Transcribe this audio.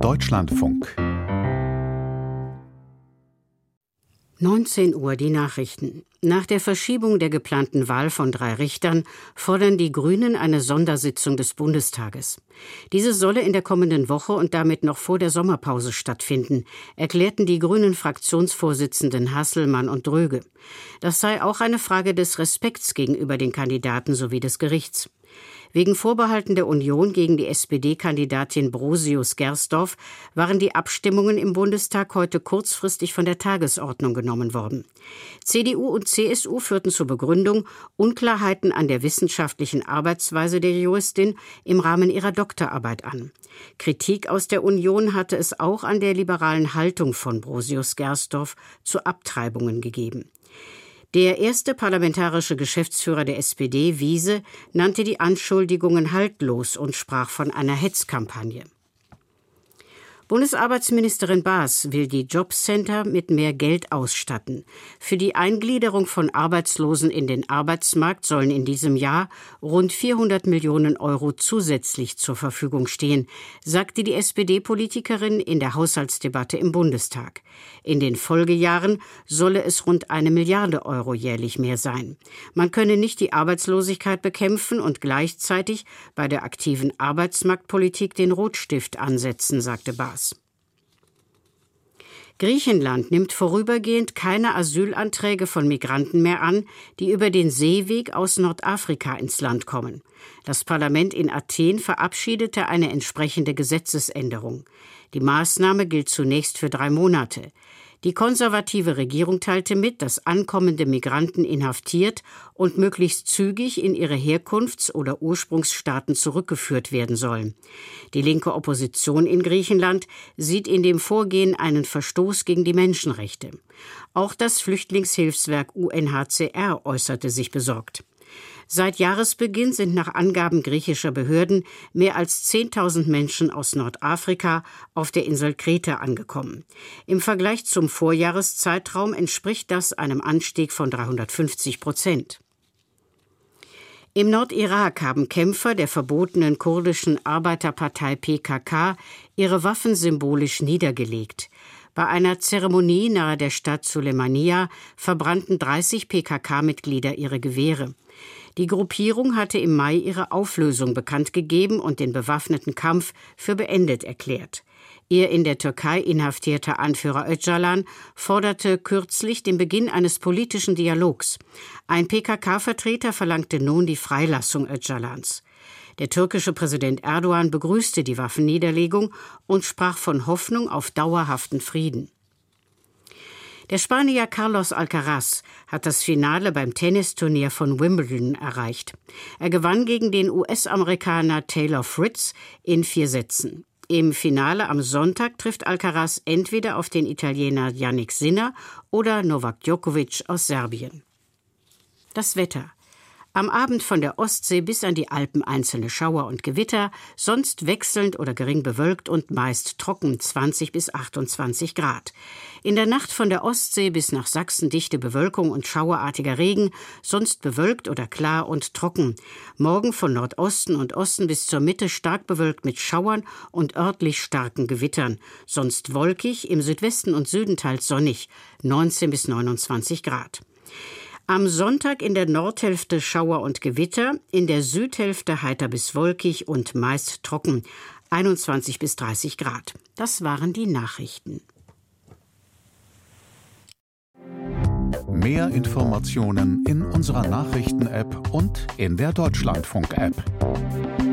Deutschlandfunk 19 Uhr die Nachrichten. Nach der Verschiebung der geplanten Wahl von 3 Richtern fordern die Grünen eine Sondersitzung des Bundestages. Diese solle in der kommenden Woche und damit noch vor der Sommerpause stattfinden, erklärten die grünen Fraktionsvorsitzenden Hasselmann und Dröge. Das sei auch eine Frage des Respekts gegenüber den Kandidaten sowie des Gerichts. Wegen Vorbehalten der Union gegen die SPD-Kandidatin Brosius-Gersdorf waren die Abstimmungen im Bundestag heute kurzfristig von der Tagesordnung genommen worden. CDU und CSU führten zur Begründung Unklarheiten an der wissenschaftlichen Arbeitsweise der Juristin im Rahmen ihrer Doktorarbeit an. Kritik aus der Union hatte es auch an der liberalen Haltung von Brosius-Gersdorf zu Abtreibungen gegeben. Der erste parlamentarische Geschäftsführer der SPD, Wiese, nannte die Anschuldigungen haltlos und sprach von einer Hetzkampagne. Bundesarbeitsministerin Baas will die Jobcenter mit mehr Geld ausstatten. Für die Eingliederung von Arbeitslosen in den Arbeitsmarkt sollen in diesem Jahr rund 400 Millionen Euro zusätzlich zur Verfügung stehen, sagte die SPD-Politikerin in der Haushaltsdebatte im Bundestag. In den Folgejahren solle es rund 1 Milliarde Euro jährlich mehr sein. Man könne nicht die Arbeitslosigkeit bekämpfen und gleichzeitig bei der aktiven Arbeitsmarktpolitik den Rotstift ansetzen, sagte Baas. Griechenland nimmt vorübergehend keine Asylanträge von Migranten mehr an, die über den Seeweg aus Nordafrika ins Land kommen. Das Parlament in Athen verabschiedete eine entsprechende Gesetzesänderung. Die Maßnahme gilt zunächst für 3 Monate. Die konservative Regierung teilte mit, dass ankommende Migranten inhaftiert und möglichst zügig in ihre Herkunfts- oder Ursprungsstaaten zurückgeführt werden sollen. Die linke Opposition in Griechenland sieht in dem Vorgehen einen Verstoß gegen die Menschenrechte. Auch das Flüchtlingshilfswerk UNHCR äußerte sich besorgt. Seit Jahresbeginn sind nach Angaben griechischer Behörden mehr als 10.000 Menschen aus Nordafrika auf der Insel Kreta angekommen. Im Vergleich zum Vorjahreszeitraum entspricht das einem Anstieg von 350%. Im Nordirak haben Kämpfer der verbotenen kurdischen Arbeiterpartei PKK ihre Waffen symbolisch niedergelegt. Bei einer Zeremonie nahe der Stadt Sulemania verbrannten 30 PKK-Mitglieder ihre Gewehre. Die Gruppierung hatte im Mai ihre Auflösung bekannt gegeben und den bewaffneten Kampf für beendet erklärt. Ihr in der Türkei inhaftierter Anführer Öcalan forderte kürzlich den Beginn eines politischen Dialogs. Ein PKK-Vertreter verlangte nun die Freilassung Öcalans. Der türkische Präsident Erdogan begrüßte die Waffenniederlegung und sprach von Hoffnung auf dauerhaften Frieden. Der Spanier Carlos Alcaraz hat das Finale beim Tennisturnier von Wimbledon erreicht. Er gewann gegen den US-Amerikaner Taylor Fritz in 4 Sätzen. Im Finale am Sonntag trifft Alcaraz entweder auf den Italiener Jannik Sinner oder Novak Djokovic aus Serbien. Das Wetter. Am Abend von der Ostsee bis an die Alpen einzelne Schauer und Gewitter, sonst wechselnd oder gering bewölkt und meist trocken 20 bis 28 Grad. In der Nacht von der Ostsee bis nach Sachsen dichte Bewölkung und schauerartiger Regen, sonst bewölkt oder klar und trocken. Morgen von Nordosten und Osten bis zur Mitte stark bewölkt mit Schauern und örtlich starken Gewittern, sonst wolkig, im Südwesten und Süden teils sonnig, 19 bis 29 Grad. Am Sonntag in der Nordhälfte Schauer und Gewitter, in der Südhälfte heiter bis wolkig und meist trocken, 21 bis 30 Grad. Das waren die Nachrichten. Mehr Informationen in unserer Nachrichten-App und in der Deutschlandfunk-App.